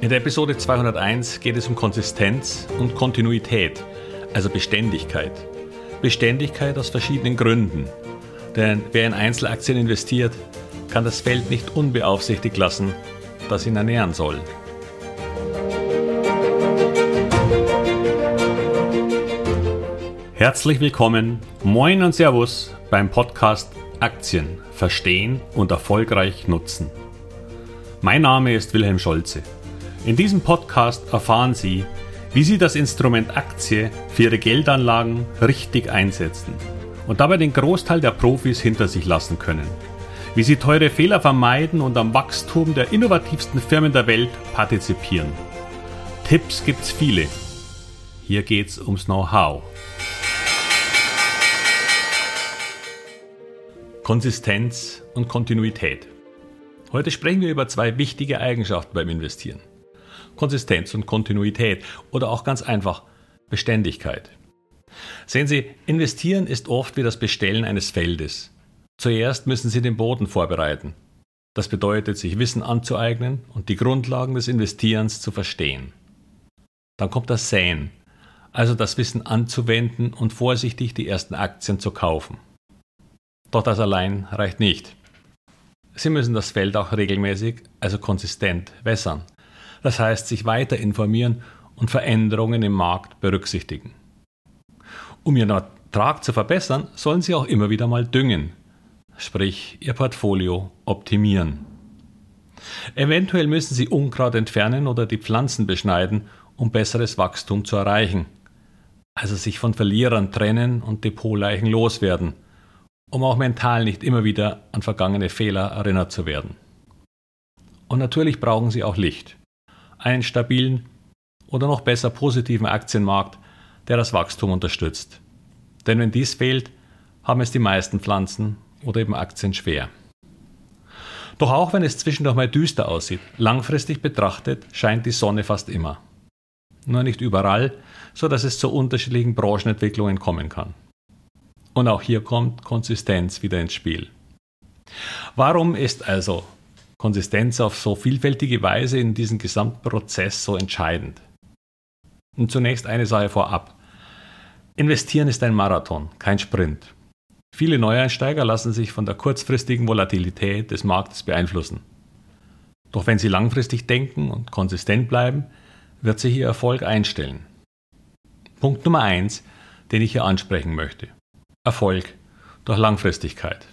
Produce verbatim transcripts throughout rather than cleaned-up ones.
In der Episode zweihunderteins geht es um Konsistenz und Kontinuität, also Beständigkeit. Beständigkeit aus verschiedenen Gründen. Denn wer in Einzelaktien investiert, kann das Feld nicht unbeaufsichtigt lassen, das ihn ernähren soll. Herzlich willkommen, moin und Servus beim Podcast Aktien verstehen und erfolgreich nutzen. Mein Name ist Wilhelm Scholze. In diesem Podcast erfahren Sie, wie Sie das Instrument Aktie für Ihre Geldanlagen richtig einsetzen und dabei den Großteil der Profis hinter sich lassen können. Wie Sie teure Fehler vermeiden und am Wachstum der innovativsten Firmen der Welt partizipieren. Tipps gibt's viele. Hier geht's ums Know-how. Konsistenz und Kontinuität. Heute sprechen wir über zwei wichtige Eigenschaften beim Investieren. Konsistenz und Kontinuität oder auch ganz einfach Beständigkeit. Sehen Sie, investieren ist oft wie das Bestellen eines Feldes. Zuerst müssen Sie den Boden vorbereiten. Das bedeutet, sich Wissen anzueignen und die Grundlagen des Investierens zu verstehen. Dann kommt das Säen, also das Wissen anzuwenden und vorsichtig die ersten Aktien zu kaufen. Doch das allein reicht nicht. Sie müssen das Feld auch regelmäßig, also konsistent, wässern. Das heißt, sich weiter informieren und Veränderungen im Markt berücksichtigen. Um Ihren Ertrag zu verbessern, sollen Sie auch immer wieder mal düngen, sprich Ihr Portfolio optimieren. Eventuell müssen Sie Unkraut entfernen oder die Pflanzen beschneiden, um besseres Wachstum zu erreichen. Also sich von Verlierern trennen und Depotleichen loswerden, um auch mental nicht immer wieder an vergangene Fehler erinnert zu werden. Und natürlich brauchen Sie auch Licht. Einen stabilen oder noch besser positiven Aktienmarkt, der das Wachstum unterstützt. Denn wenn dies fehlt, haben es die meisten Pflanzen oder eben Aktien schwer. Doch auch wenn es zwischendurch mal düster aussieht, langfristig betrachtet scheint die Sonne fast immer. Nur nicht überall, so dass es zu unterschiedlichen Branchenentwicklungen kommen kann. Und auch hier kommt Konsistenz wieder ins Spiel. Warum ist also Konsistenz auf so vielfältige Weise in diesem gesamten Prozess so entscheidend? Und zunächst eine Sache vorab. Investieren ist ein Marathon, kein Sprint. Viele Neueinsteiger lassen sich von der kurzfristigen Volatilität des Marktes beeinflussen. Doch wenn sie langfristig denken und konsistent bleiben, wird sich ihr Erfolg einstellen. Punkt Nummer eins, den ich hier ansprechen möchte. Erfolg durch Langfristigkeit.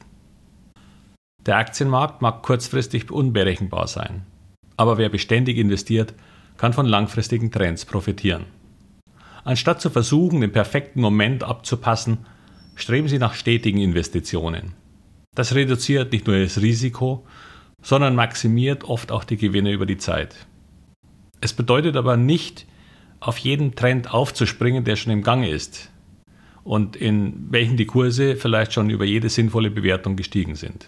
Der Aktienmarkt mag kurzfristig unberechenbar sein, aber wer beständig investiert, kann von langfristigen Trends profitieren. Anstatt zu versuchen, den perfekten Moment abzupassen, streben Sie nach stetigen Investitionen. Das reduziert nicht nur das Risiko, sondern maximiert oft auch die Gewinne über die Zeit. Es bedeutet aber nicht, auf jeden Trend aufzuspringen, der schon im Gange ist und in welchen die Kurse vielleicht schon über jede sinnvolle Bewertung gestiegen sind.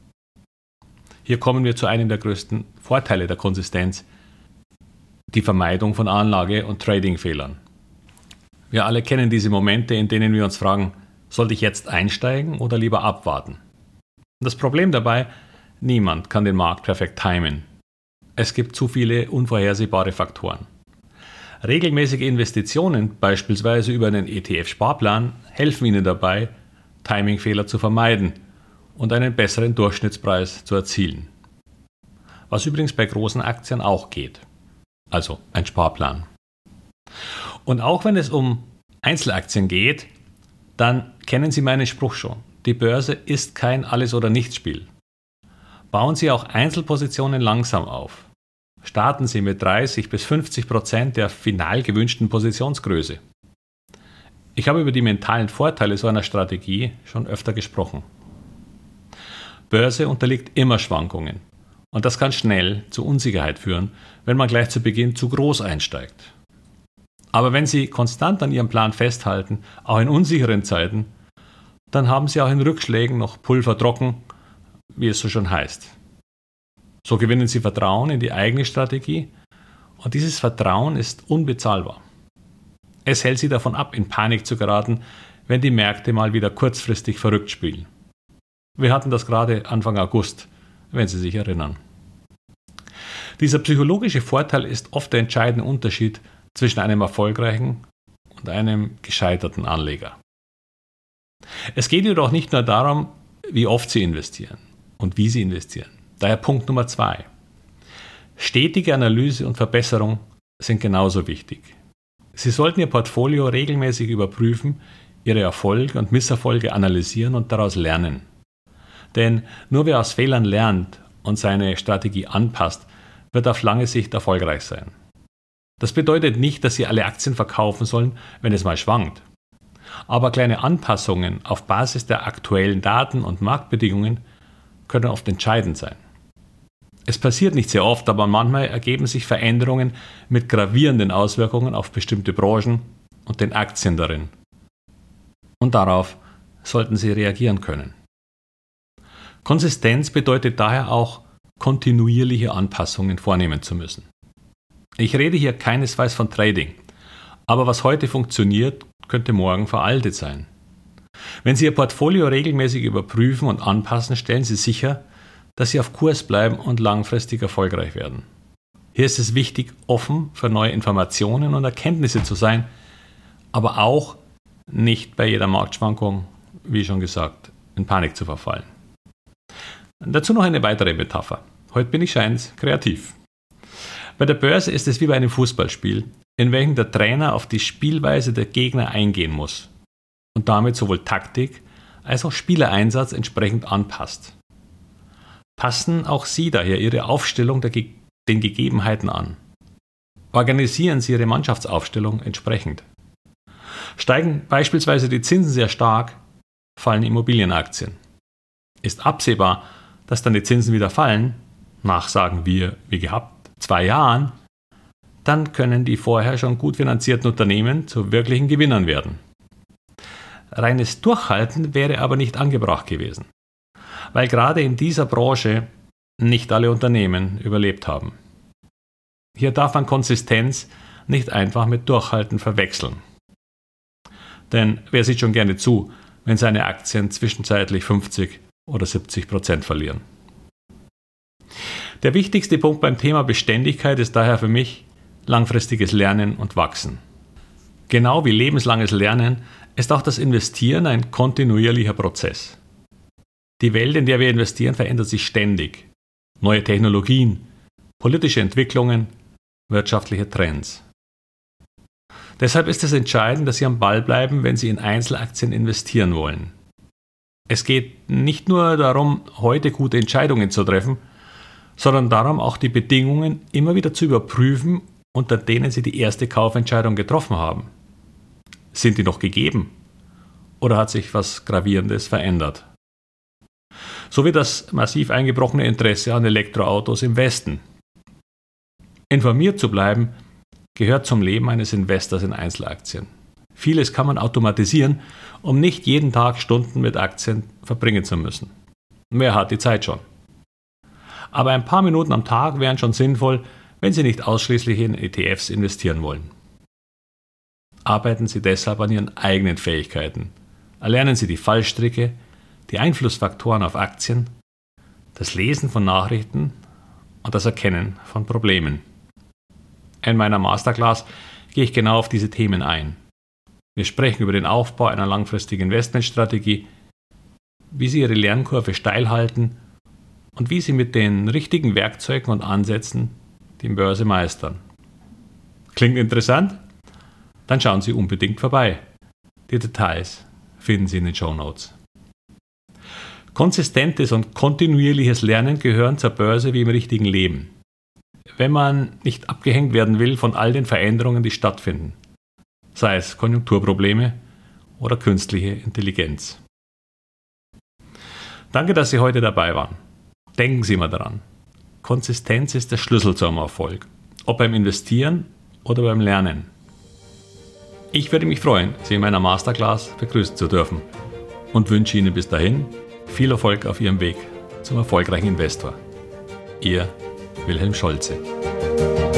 Hier kommen wir zu einem der größten Vorteile der Konsistenz, die Vermeidung von Anlage- und Trading-Fehlern. Wir alle kennen diese Momente, in denen wir uns fragen, sollte ich jetzt einsteigen oder lieber abwarten? Das Problem dabei, niemand kann den Markt perfekt timen. Es gibt zu viele unvorhersehbare Faktoren. Regelmäßige Investitionen, beispielsweise über einen E T F-Sparplan, helfen Ihnen dabei, Timingfehler zu vermeiden und einen besseren Durchschnittspreis zu erzielen. Was übrigens bei großen Aktien auch geht. Also ein Sparplan. Und auch wenn es um Einzelaktien geht, dann kennen Sie meinen Spruch schon. Die Börse ist kein Alles-oder-Nichts-Spiel. Bauen Sie auch Einzelpositionen langsam auf. Starten Sie mit dreißig bis fünfzig Prozent der final gewünschten Positionsgröße. Ich habe über die mentalen Vorteile so einer Strategie schon öfter gesprochen. Börse unterliegt immer Schwankungen und das kann schnell zu Unsicherheit führen, wenn man gleich zu Beginn zu groß einsteigt. Aber wenn Sie konstant an Ihrem Plan festhalten, auch in unsicheren Zeiten, dann haben Sie auch in Rückschlägen noch Pulver trocken, wie es so schon heißt. So gewinnen Sie Vertrauen in die eigene Strategie und dieses Vertrauen ist unbezahlbar. Es hält Sie davon ab, in Panik zu geraten, wenn die Märkte mal wieder kurzfristig verrückt spielen. Wir hatten das gerade Anfang August, wenn Sie sich erinnern. Dieser psychologische Vorteil ist oft der entscheidende Unterschied zwischen einem erfolgreichen und einem gescheiterten Anleger. Es geht jedoch nicht nur darum, wie oft Sie investieren und wie Sie investieren. Daher Punkt Nummer zwei. Stetige Analyse und Verbesserung sind genauso wichtig. Sie sollten Ihr Portfolio regelmäßig überprüfen, Ihre Erfolge und Misserfolge analysieren und daraus lernen. Denn nur wer aus Fehlern lernt und seine Strategie anpasst, wird auf lange Sicht erfolgreich sein. Das bedeutet nicht, dass Sie alle Aktien verkaufen sollen, wenn es mal schwankt. Aber kleine Anpassungen auf Basis der aktuellen Daten und Marktbedingungen können oft entscheidend sein. Es passiert nicht sehr oft, aber manchmal ergeben sich Veränderungen mit gravierenden Auswirkungen auf bestimmte Branchen und den Aktien darin. Und darauf sollten Sie reagieren können. Konsistenz bedeutet daher auch, kontinuierliche Anpassungen vornehmen zu müssen. Ich rede hier keinesfalls von Trading, aber was heute funktioniert, könnte morgen veraltet sein. Wenn Sie Ihr Portfolio regelmäßig überprüfen und anpassen, stellen Sie sicher, dass Sie auf Kurs bleiben und langfristig erfolgreich werden. Hier ist es wichtig, offen für neue Informationen und Erkenntnisse zu sein, aber auch nicht bei jeder Marktschwankung, wie schon gesagt, in Panik zu verfallen. Dazu noch eine weitere Metapher. Heute bin ich scheins kreativ. Bei der Börse ist es wie bei einem Fußballspiel, in welchem der Trainer auf die Spielweise der Gegner eingehen muss und damit sowohl Taktik als auch Spielereinsatz entsprechend anpasst. Passen auch Sie daher Ihre Aufstellung der Ge- den Gegebenheiten an. Organisieren Sie Ihre Mannschaftsaufstellung entsprechend. Steigen beispielsweise die Zinsen sehr stark, fallen Immobilienaktien. Ist absehbar, dass dann die Zinsen wieder fallen, nach, sagen wir, wie gehabt, zwei Jahren, dann können die vorher schon gut finanzierten Unternehmen zu wirklichen Gewinnern werden. Reines Durchhalten wäre aber nicht angebracht gewesen, weil gerade in dieser Branche nicht alle Unternehmen überlebt haben. Hier darf man Konsistenz nicht einfach mit Durchhalten verwechseln. Denn wer sieht schon gerne zu, wenn seine Aktien zwischenzeitlich fünfzig oder siebzig Prozent verlieren? Der wichtigste Punkt beim Thema Beständigkeit ist daher für mich langfristiges Lernen und Wachsen. Genau wie lebenslanges Lernen ist auch das Investieren ein kontinuierlicher Prozess. Die Welt, in der wir investieren, verändert sich ständig. Neue Technologien, politische Entwicklungen, wirtschaftliche Trends. Deshalb ist es entscheidend, dass Sie am Ball bleiben, wenn Sie in Einzelaktien investieren wollen. Es geht nicht nur darum, heute gute Entscheidungen zu treffen, sondern darum, auch die Bedingungen immer wieder zu überprüfen, unter denen Sie die erste Kaufentscheidung getroffen haben. Sind die noch gegeben? Oder hat sich was Gravierendes verändert? So wie das massiv eingebrochene Interesse an Elektroautos im Westen. Informiert zu bleiben, gehört zum Leben eines Investors in Einzelaktien. Vieles kann man automatisieren, um nicht jeden Tag Stunden mit Aktien verbringen zu müssen. Wer hat die Zeit schon? Aber ein paar Minuten am Tag wären schon sinnvoll, wenn Sie nicht ausschließlich in E T Fs investieren wollen. Arbeiten Sie deshalb an Ihren eigenen Fähigkeiten. Erlernen Sie die Fallstricke, die Einflussfaktoren auf Aktien, das Lesen von Nachrichten und das Erkennen von Problemen. In meiner Masterclass gehe ich genau auf diese Themen ein. Wir sprechen über den Aufbau einer langfristigen Investmentstrategie, wie Sie Ihre Lernkurve steil halten und wie Sie mit den richtigen Werkzeugen und Ansätzen die Börse meistern. Klingt interessant? Dann schauen Sie unbedingt vorbei. Die Details finden Sie in den Shownotes. Konsistentes und kontinuierliches Lernen gehören zur Börse wie im richtigen Leben. Wenn man nicht abgehängt werden will von all den Veränderungen, die stattfinden, sei es Konjunkturprobleme oder künstliche Intelligenz. Danke, dass Sie heute dabei waren. Denken Sie immer daran. Konsistenz ist der Schlüssel zum Erfolg, ob beim Investieren oder beim Lernen. Ich würde mich freuen, Sie in meiner Masterclass begrüßen zu dürfen und wünsche Ihnen bis dahin viel Erfolg auf Ihrem Weg zum erfolgreichen Investor. Ihr Wilhelm Scholze.